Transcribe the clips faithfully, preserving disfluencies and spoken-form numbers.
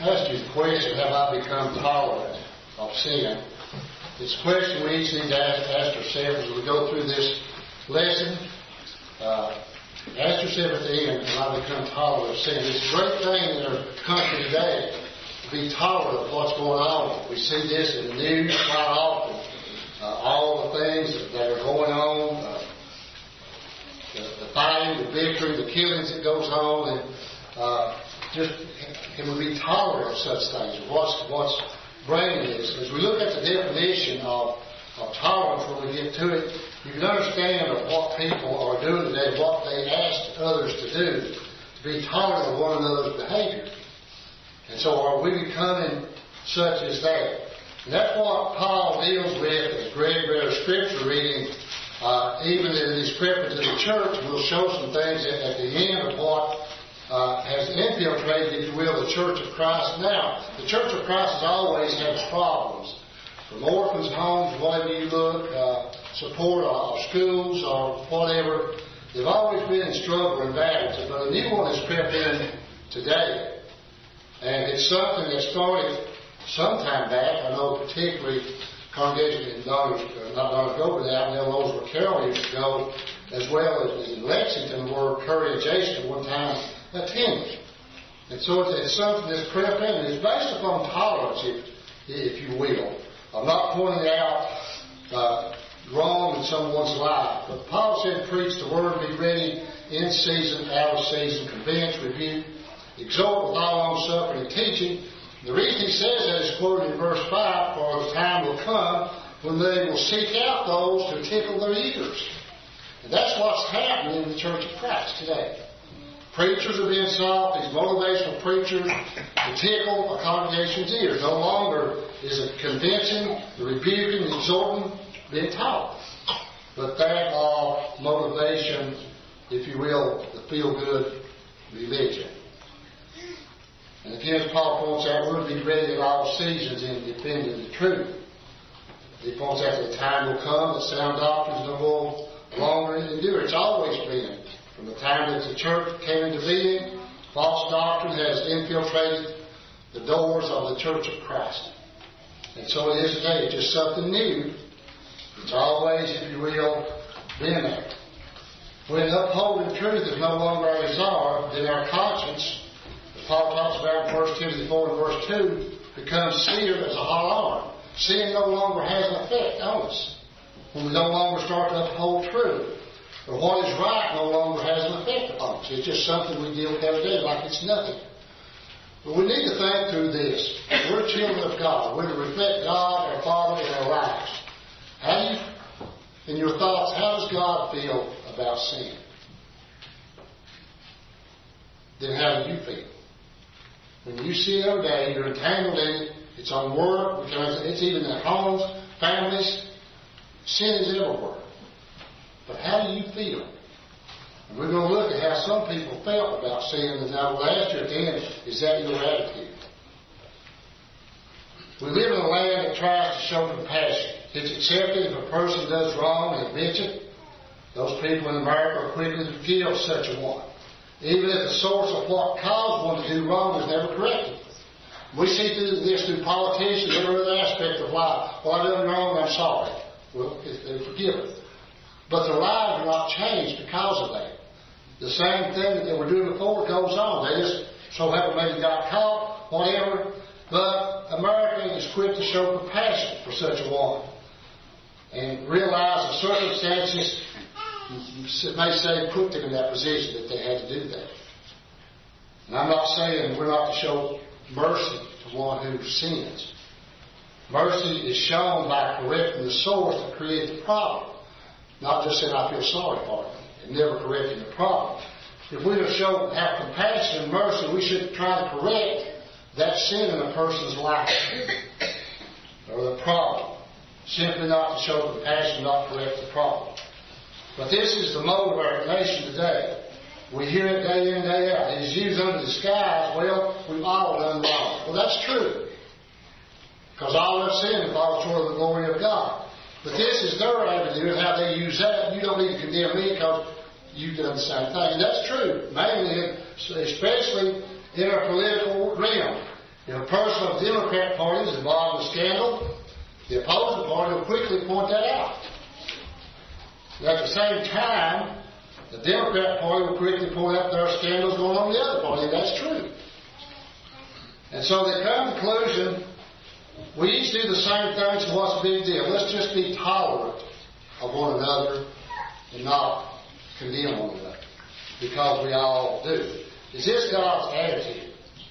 ask you the question, have I become tolerant of sin? It's a question we each need to ask, ask ourselves as we go through this lesson. Uh, ask yourself at the end, have I become tolerant of sin? It's a great thing in our country today to be tolerant of what's going on. We see this in the news quite often. Uh, all the things that are going on, uh, the, the fighting, the victory, the killings that goes on, and uh, just can we be tolerant of such things? What's what's bringing this? As we look at the definition of, of tolerance, when we get to it, you can understand of what people are doing today, what they ask others to do, to be tolerant of one another's behavior. And so, are we becoming such as that? And that's what Paul deals with as Greg read our scripture reading. Uh, even in his preface to the church, we'll show some things at, at the end of what Uh, has infiltrated, if you will, the Church of Christ now. The Church of Christ has always had problems. From orphans' homes, wherever you look, uh, support our schools or whatever, they've always been in struggle and battle. But a new one has crept in today. And it's something that started sometime back. I know particularly congregation in Donald, not Donald Gover now, and those were Carroll years ago, as well as in Lexington, where Curry and Jason at one time attended. And so it's something that's crept in, and it's based upon tolerance, if, if you will. I'm not pointing out uh, wrong in someone's life, but Paul said, preach the word, be ready in season, out of season, convince, rebuke, exhort with all long suffering and teaching. The reason he says that is quoted in verse five, for the time will come when they will seek out those to tickle their ears. And that's what's happening in the Church of Christ today. Preachers are being sought, these motivational preachers, to tickle a congregation's ears. No longer is it convincing, the rebuking, the exhorting, being taught. But that of motivation, if you will, the feel-good religion. And again, as Paul points out, we're to be ready at all seasons in defending the truth. He points out that the time will come that sound doctrines no more longer endure. It's always been. From the time that the church came into being, false doctrine has infiltrated the doors of the Church of Christ. And so it is today. It's just something new. It's always, if you will, been there. When upholding truth is no longer our desire, then our conscience, as Paul talks about in First Timothy four and verse two, becomes seared as a hot iron. Sin no longer has an effect on us. When we no longer start to uphold truth, or what is right no longer has an effect upon us. It's just something we deal with every day like it's nothing. But we need to think through this. We're children of God. We're to reflect God, our Father, in our lives. How do you, in your thoughts, how does God feel about sin? Then how do you feel? When you see it every day, you're entangled in it. It's on work. It's even in homes, families. Sin is everywhere. But how do you feel? And we're going to look at how some people felt about sin, and I will ask you at the end, is that your attitude? We live in a land that tries to show compassion. It's accepted if a person does wrong and admits it. Those people in America are quickly to forgive such a one, even if the source of what caused one to do wrong is never corrected. We see through this through politicians, every other aspect of life. Well, I done wrong, I'm sorry. Well, they're forgiven. But their lives are not changed because of that. The same thing that they were doing before goes on. They just so happen maybe got caught, whatever. But America is quick to show compassion for such a one. And realize the circumstances, you may say, put them in that position that they had to do that. And I'm not saying we're not to show mercy to one who sins. Mercy is shown by correcting the source that created the problem. Not just saying, I feel sorry for it, and never correcting the problem. If we don't show, have compassion and mercy, we should try to correct that sin in a person's life, or the problem. Simply not to show compassion, not correct the problem. But this is the mode of our nation today. We hear it day in, day out. It is used under disguise, well, we've all done wrong. Well, that's true. Because all have sinned and fall short of the glory of God. But this is their avenue and how they use that. You don't need to condemn me because you've done the same thing. And that's true, mainly, especially in our political realm. If a person of the Democrat Party is involved in a scandal, the opposing party will quickly point that out. At the same time, the Democrat Party will quickly point out there are scandals going on in the other party, and that's true. And so they come to the conclusion, we each do the same things, so what's the big deal? Let's just be tolerant of one another and not condemn one another, because we all do. Is this God's attitude?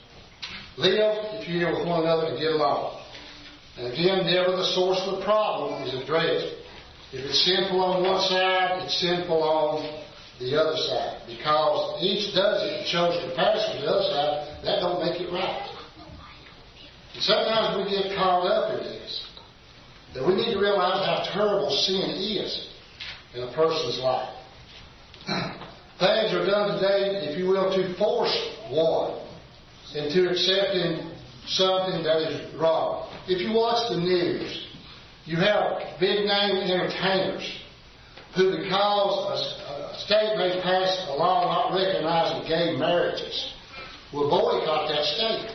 Live, if you will, with one another and get along. And again, never the source of the problem is addressed. If it's sinful on one side, it's sinful on the other side. Because each does it and shows compassion to the other side, that don't make it right. And sometimes we get caught up in this. That we need to realize how terrible sin is in a person's life. Things are done today, if you will, to force one into accepting something that is wrong. If you watch the news, you have big name entertainers who, because a state may pass a law not recognizing gay marriages, will boycott that state.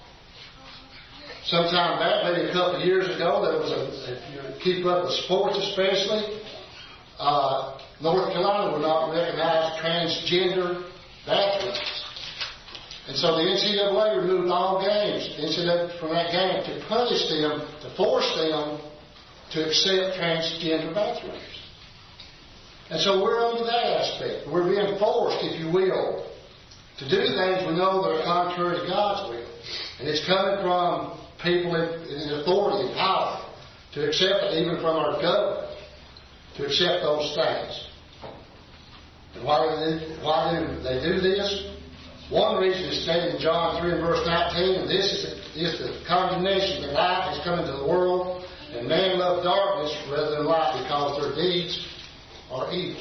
Sometime back, maybe a couple of years ago, there was a, if you keep up with sports especially, uh, North Carolina would not recognize transgender bathrooms. And so the N C double A removed all games N C double A from that game to punish them, to force them to accept transgender bathrooms. And so we're under that aspect. We're being forced, if you will, to do things we know that are contrary to God's will. And it's coming from people in, in authority and power to accept it, even from our government, to accept those things. And why do they, why do they do this? One reason is stated in John three and verse nineteen, and this is the, is the condemnation that light has come into the world, and man loved darkness rather than light because their deeds are evil.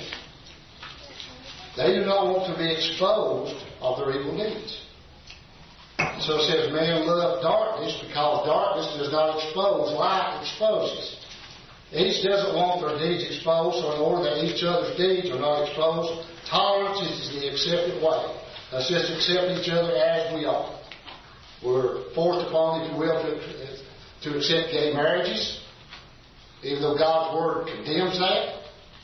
They do not want to be exposed of their evil deeds. So it says, man loved darkness because darkness does not expose, light exposes. Each doesn't want their deeds exposed, so in order that each other's deeds are not exposed, tolerance is the accepted way. Let's just accept each other as we are. We're forced upon, if you will, to, to accept gay marriages, even though God's Word condemns that.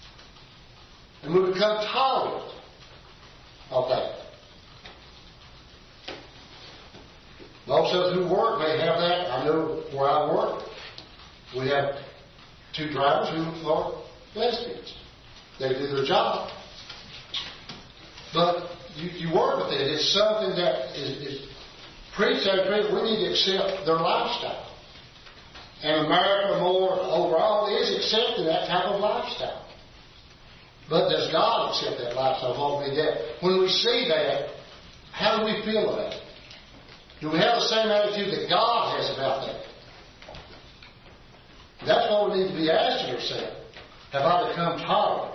And we become tolerant of that. Most of us who work may have that. I know where I work, we have two drivers who are lesbians. They do their job. But you, you work with it. It's something that is, is preached and preached. We need to accept their lifestyle. And America more overall is accepting that type of lifestyle. But does God accept that lifestyle? What we get? When we see that, how do we feel about it? Do we have the same attitude that God has about that? That's what we need to be asking ourselves. Have I become tolerant?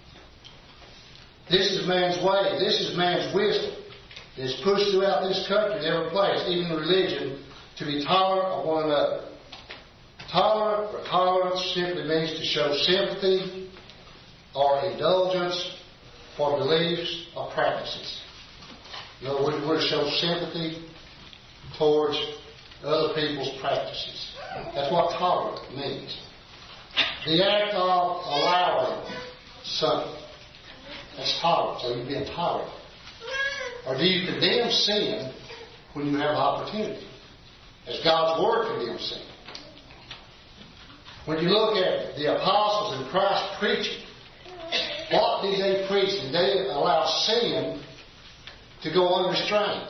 This is man's way. This is man's wisdom. It's pushed throughout this country in every place, even religion, to be tolerant of one another. Tolerant or tolerance simply means to show sympathy or indulgence for beliefs or practices. In other words, we're to show sympathy towards other people's practices. That's what tolerant means. The act of allowing something. That's tolerance. So you're being tolerant. Or do you condemn sin when you have opportunity? As God's Word condemns sin. When you look at the apostles and Christ preaching, what did they preach? Did they allow sin to go unrestrained?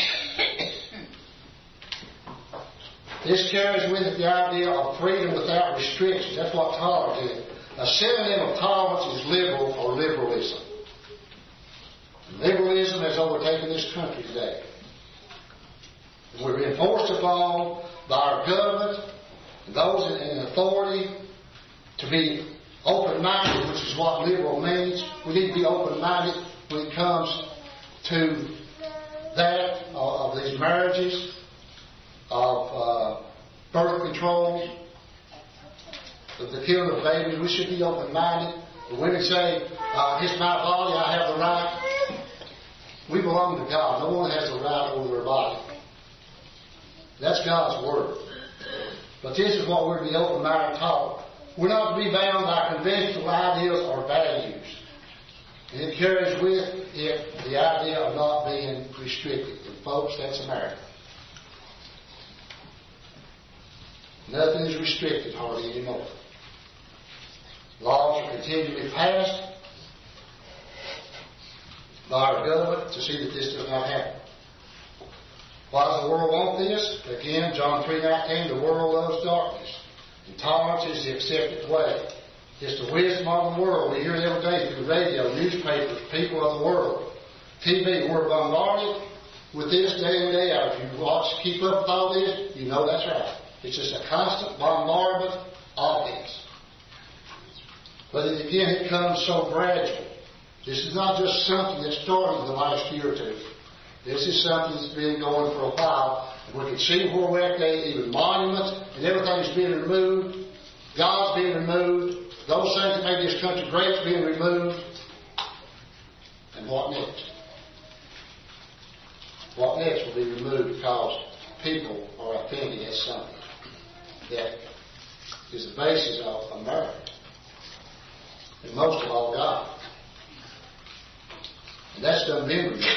This carries with it the idea of freedom without restrictions. That's what tolerance is. A synonym of tolerance is liberal or liberalism. Liberalism has overtaken this country today. We're being forced upon by our government and those in authority to be open-minded, which is what liberal means. We need to be open-minded when it comes to that, uh, of these marriages, of uh, birth control, of the killing of babies. We should be open-minded. The women say, uh, it's my body, I have the right. We belong to God. No one has the right over their body. God's Word. But this is what we're to be open-minded and taught. We're not to be bound by conventional ideas or values. And it carries with it the idea of not being restricted. And folks, that's America. Nothing is restricted hardly anymore. Laws are continually passed by our government to see that this does not happen. Why does the world want this? Again, John three nineteen, the world loves darkness. Intolerance is the accepted way. It's the wisdom of the world. We hear it every day through radio, newspapers, people of the world, T V. We're bombarded with this day in, day out. If you watch, keep up with all this, you know that's right. It's just a constant bombardment of this. But again, it comes so gradual. This is not just something that started in the last year or two. This is something that's been going for a while. And we can see where we're at today, even monuments and everything's being removed. God's being removed. Those things that made this country great are being removed. And what next? What next will be removed because people are offended at something that is the basis of America. And most of all, God. And that's done been removed.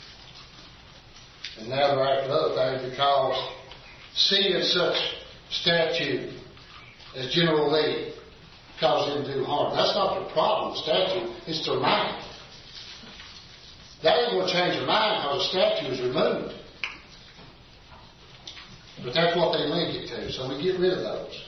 And now they're after other things because seeing such statue as General Lee caused them to do harm. That's not the problem, the statue. It's their mind. That ain't going to change their mind because the statue is removed. But that's what they link it to, so we get rid of those.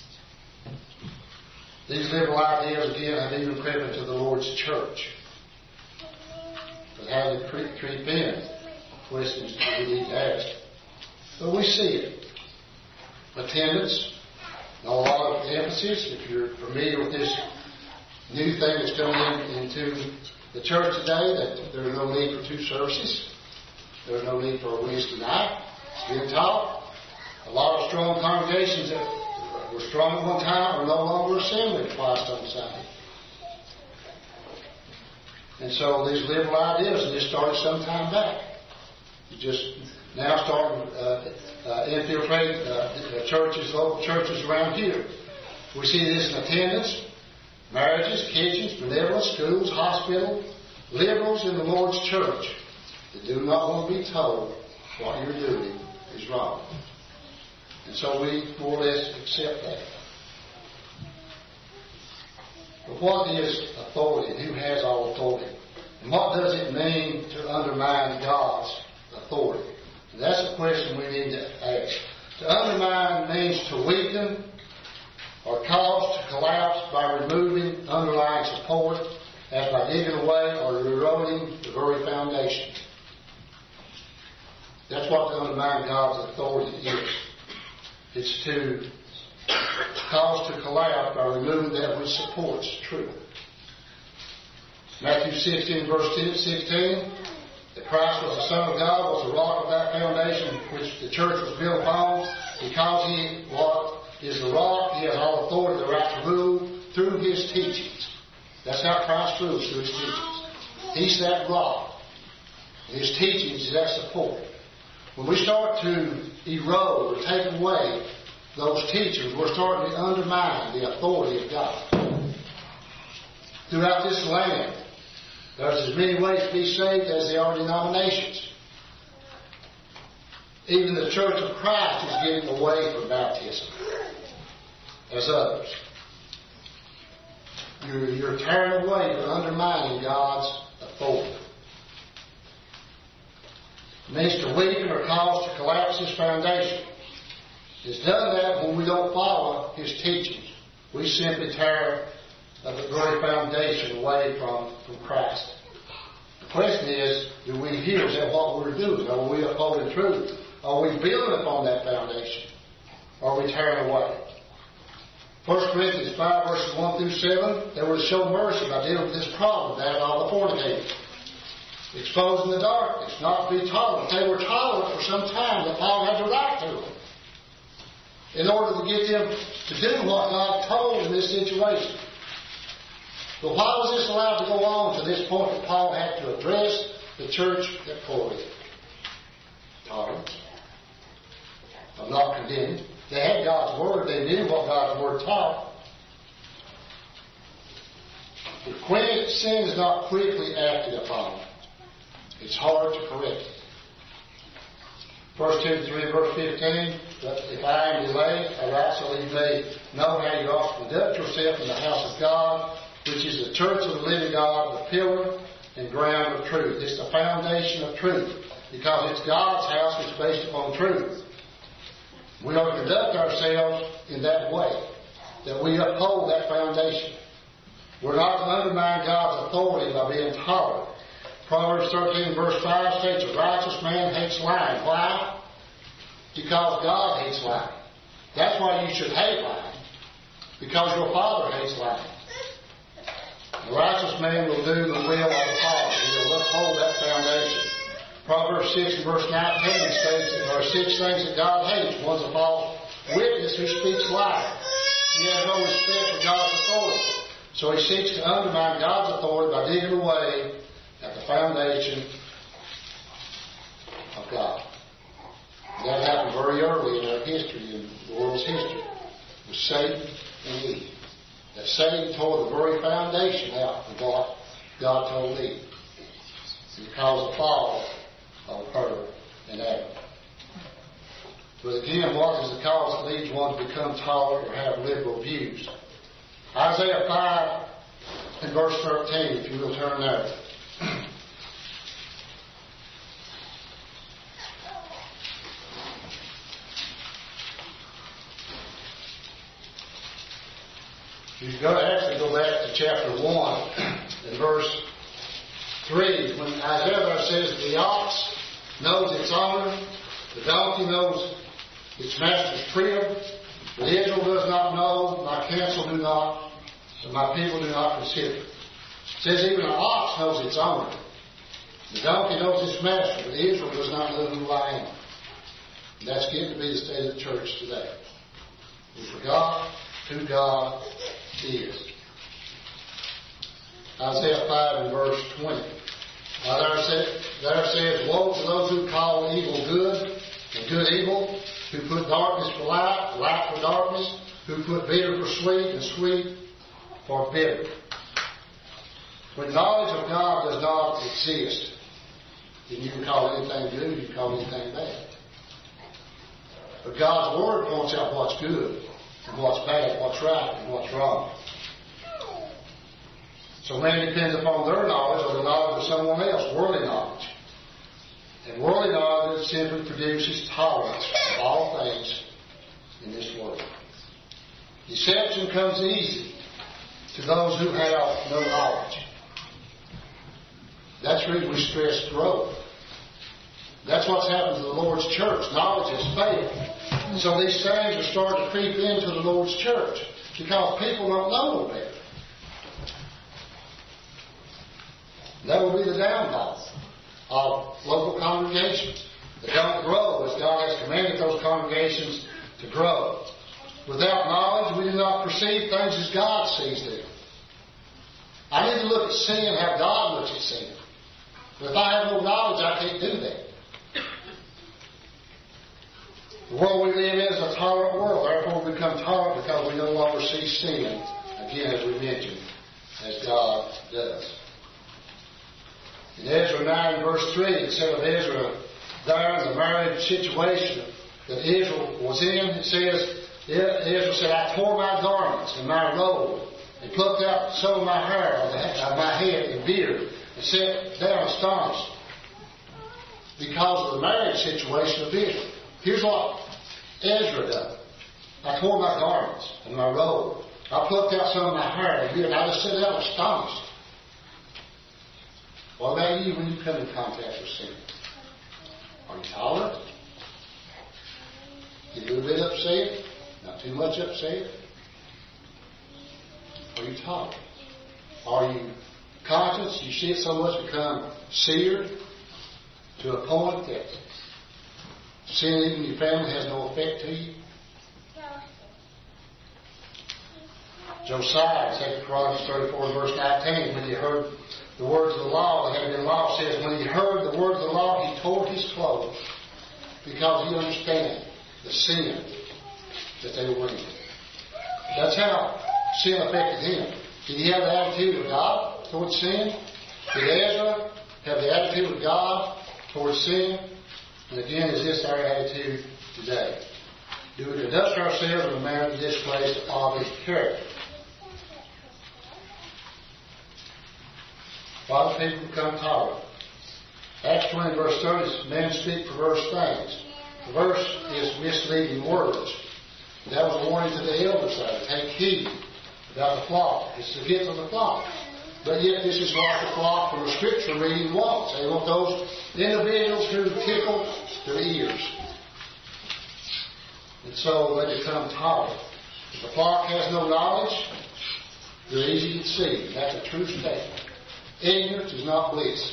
These liberal ideas, again, have even crept into the Lord's church. But how they creep, creep in, questions that we need to ask. But we see it. Attendance, not a lot of emphasis. If you're familiar with this new thing that's coming in, into the church today, that there is no need for two services. There is no need for a Wednesday night. It's being taught. A lot of strong congregations that were strong at one time are no longer assembling twice on Sunday. And so these liberal ideas, and this started some time back. You just now starting uh, uh, infiltrate uh, churches, local churches around here. We see this in attendance, marriages, kitchens, benevolence, schools, hospitals, liberals in the Lord's church that do not want to be told what you're doing is wrong. And so we more or less accept that. But what is authority? Who has all authority? And what does it mean to undermine God's authority? And that's a question we need to ask. To undermine means to weaken or cause to collapse by removing underlying support, as by digging away or eroding the very foundation. That's what to undermine God's authority is. It's to cause to collapse by removing that which supports truth. Matthew sixteen, verse sixteen, that Christ was the Son of God, was the rock of that foundation which the church was built upon. Because He what is the rock, He has all authority, the right to rule through His teachings. That's how Christ rules, through His teachings. He's that rock. And His teachings is that support. When we start to erode or take away those teachers, we're starting to undermine the authority of God. Throughout this land, there's as many ways to be saved as there are denominations. Even the Church of Christ is getting away from baptism as others. You're, you're tearing away, you're undermining God's authority. It means to weaken or cause to collapse His foundation. It's done that when we don't follow His teachings. We simply tear the very foundation away from, from Christ. The question is, do we hear? Is that what we're doing? Are we upholding truth? Are we building upon that foundation? Or are we tearing away? First Corinthians five, verses one through seven, they were to show mercy by dealing with this problem, that of the fornicators. Exposing the darkness, not to be tolerant. They were tolerant for some time, but Paul had to write to them in order to get them to do what God told in this situation. But why was this allowed to go on to this point that Paul had to address the church at Corinth? Tolerance. A not condemning. They had God's Word. They knew what God's Word taught. But when sin is not quickly acted upon, it's hard to correct it. First Timothy three, verse fifteen, but if I am delayed, I write so that you may know how you ought to conduct yourself in the house of God, which is the church of the living God, the pillar and ground of truth. It's the foundation of truth, because it's God's house which is based upon truth. We are to conduct ourselves in that way, that we uphold that foundation. We're not to undermine God's authority by being tolerant. Proverbs thirteen, verse five states, a righteous man hates lying. Why? Because God hates lying. That's why you should hate lying, because your Father hates lying. A righteous man will do the will of the Father. He will uphold that foundation. Proverbs six and verse nineteen states that there are six things that God hates. One's a false witness who speaks lies. He has no respect for God's authority. So he seeks to undermine God's authority by digging away at the foundation of God. That happened very early in our history, in the world's history, with Satan and Eve. That Satan tore the very foundation out of what God told Eve. It caused the fall of her and Adam. But again, what is the cause that leads one to become tolerant or have liberal views? Isaiah five and verse thirteen, if you will turn there. You go actually go back to chapter one and verse three. When Isaiah says, the ox knows its owner, the donkey knows its master's crib, but Israel does not know, my counsel do not, and my people do not consider. It says even an ox knows its owner. The donkey knows its master, but Israel does not know who I am. And that's getting to be the state of the church today. We forgot who God is. Isaiah five and verse twenty. Now there says, there says, woe to those who call evil good and good evil, who put darkness for light, light for darkness, who put bitter for sweet and sweet for bitter. When knowledge of God does not exist, then you can call anything good, you can call anything bad. But God's Word points out what's good and what's bad, what's right and what's wrong. So man depends upon their knowledge or the knowledge of someone else, worldly knowledge. And worldly knowledge simply produces tolerance of all things in this world. Deception comes easy to those who have no knowledge. That's the reason we stress growth. That's what's happened to the Lord's church. Knowledge has failed. And so these things are starting to creep into the Lord's church because people don't know no better. That will be the downfall of local congregations. They don't grow as God has commanded those congregations to grow. Without knowledge, we do not perceive things as God sees them. I need to look at sin how God looks at sin. But if I have no knowledge, I can't do that. The world we live in is a tolerant world. Therefore, we become tolerant because we no longer see sin, again, as we mentioned, as God does. In Ezra nine, verse three, it said of Ezra there in the marriage situation that Israel was in, it says, Ezra said, I tore my garments and my robe and plucked out some of my hair of my head and beard and sat down astonished because of the marriage situation of Israel. Here's what Ezra done. I tore my garments and my robe. I plucked out some of my hair and beard and I just sat down astonished. What about you when you come in contact with sin? Are you tolerant? You a little bit upset? Not too much upset? Are you tolerant? Are you conscious? You see it so much become seared to a point that sin even in your family has no effect to you? Josiah, Second Chronicles thirty-four, verse nineteen, when he heard the words of the law, the heavenly law says, when he heard the words of the law, he tore his clothes because he understood the sin that they were in. That's how sin affected him. Did he have the attitude of God towards sin? Did Ezra have the attitude of God towards sin? And again, is this our attitude today? Do we conduct ourselves in a manner that displays the Father's character? Why do people become tolerant? Acts twenty, verse thirty, men speak perverse things. Perverse is misleading words. That was a warning to the elders there. Take heed about the flock. It's the gift of the flock. But yet this is like the flock from a scripture reading wants. They want those individuals who tickle their ears. And so they become tolerant. If the flock has no knowledge, they're easy to deceive. That's a true statement. Ignorance is not bliss.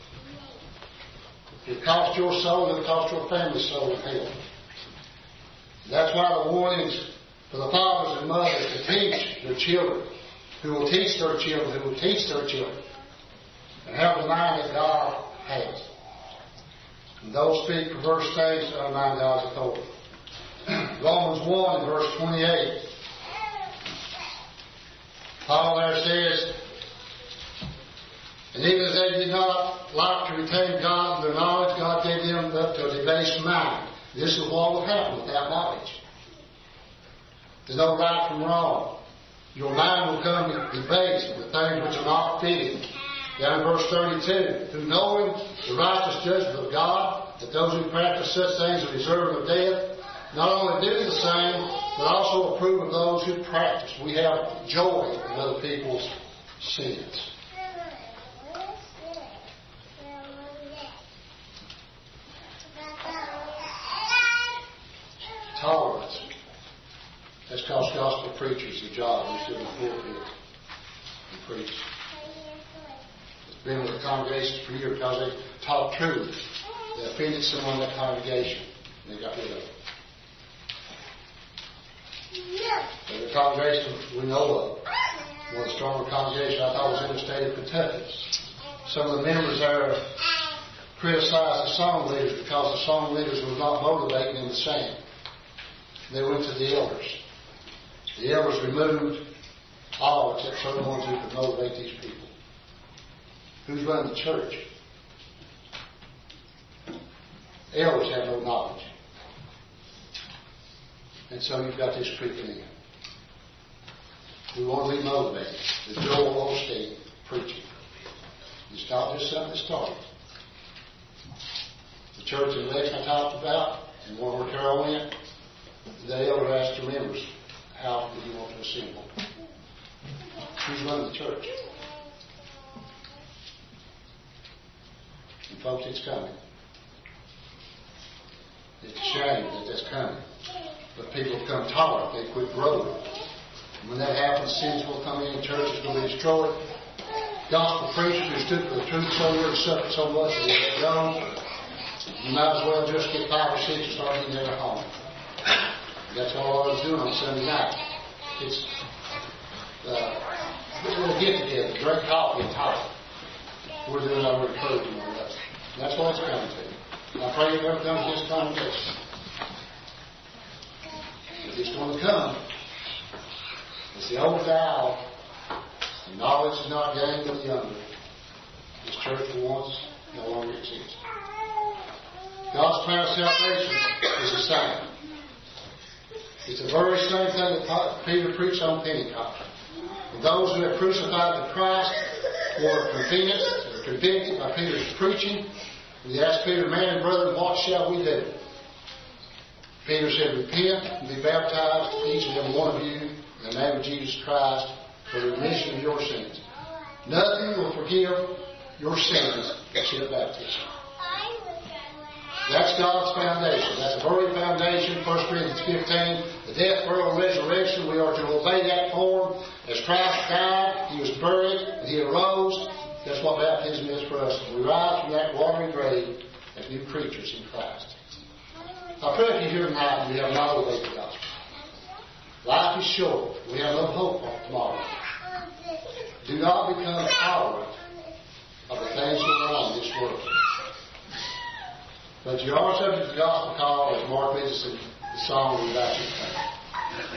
If it costs your soul, it'll cost your family's soul in hell. That's why the warnings for the fathers and mothers to teach their children, who will teach their children, who will teach their children, and have the mind that God has. And those speak perverse things to undermine God's authority. Romans one, verse twenty-eight. Paul there says, and even as they did not like to retain God in their knowledge, God gave them up to a debased mind. This is what will happen without knowledge. There's no right from wrong. Your mind will come debased with things which are not fitting. Down in verse thirty-two, who knowing the righteous judgment of God, that those who practice such things are deserving of death, not only do the same, but also approve of those who practice. We have joy in other people's sins. Tolerance. That's cost gospel preachers a job. They sit in the pulpit and preach. It's been with the congregations for years because they taught truth. They offended someone in that congregation and they got rid of it. But the congregation we know of, one of the stronger congregations I thought was in the state of Kentucky. Some of the members there criticized the song leaders because the song leaders were not motivating them to sing. They went to the elders. The elders removed all except certain ones who could motivate these people. Who's running the church? Elders have no knowledge. And so you've got this creeping in. We want to be motivated. The Joel Osteen preaching. It's not just something that started. The church in Lex I talked about, and one where Carol went, the elder asked the members, how do you want to assemble? Who's running the church? And folks, it's coming. It's a shame that that's coming. But people become tolerant. They quit growing. And when that happens, sins will come in, churches will be destroyed. Gospel preachers who stood for the truth so much, suffered so much that they go. You might as well just get five or six and start eating there at home. That's all I was doing on Sunday night. It's uh, a get together, drink coffee and talk. We're doing our encouraging on that. That's what it's coming to. And I pray it never comes to this congregation. If it's going to come, it's the old vow. Knowledge is not gained of the younger. This church for once no longer exists. God's plan of salvation is the same. It's the very same thing that Peter preached on Pentecost. And those who have crucified the Christ were convinced, were convicted by Peter's preaching. We asked Peter, man and brother, what shall we do? Peter said, repent and be baptized, each and every one of you, in the name of Jesus Christ, for the remission of your sins. Nothing will forgive your sins except baptism. That's God's foundation. That's the very foundation. First Corinthians fifteen, the death, burial, and resurrection. We are to obey that form. As Christ died, He was buried, and He arose. That's what baptism is for us. We rise from that watery grave as new creatures in Christ. I pray if you're here tonight and you have not obeyed the gospel. Life is short. We have no hope for tomorrow. Do not become tolerant of the things going on in this world. But you are subject to the gospel call, as Mark Richardson the song we invite you to come.